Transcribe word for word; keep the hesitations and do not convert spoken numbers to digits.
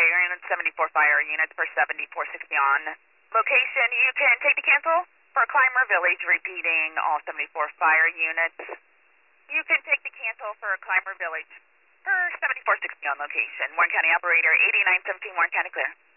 fire units, seventy-four fire units per seventy-four sixty on. Location, you can take the cancel for Clymer Village, repeating all seventy-four fire units. You can take the cancel for Clymer Village per seventy-four sixty on location. Warren County operator, eighty-nine seventeen, Warren County clear.